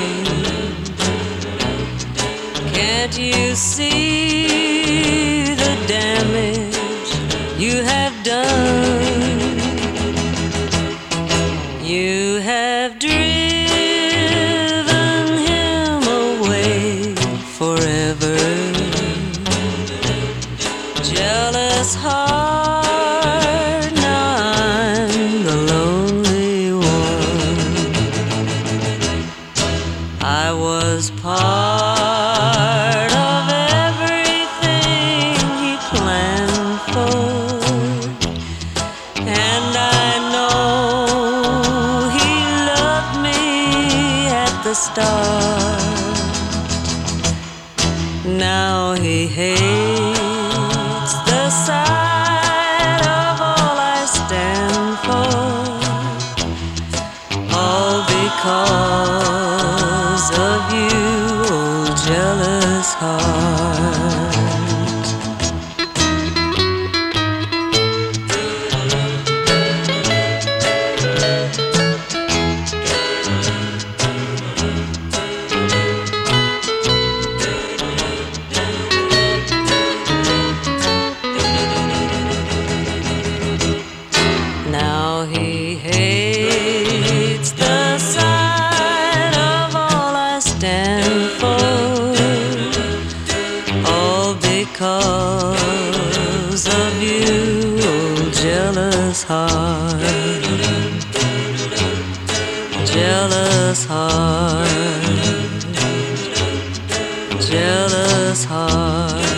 Can't you see the damage you have done? You have driven him away forever. Jealous heart, now I'm the lonely one. I was part of everything he planned for, and I know he loved me at the start. Now he hates the sight of all I stand for, all because of you, old jealous heart. Now he hates the sight of all I stand for, all because of you, oh jealous heart. Jealous heart. Jealous heart.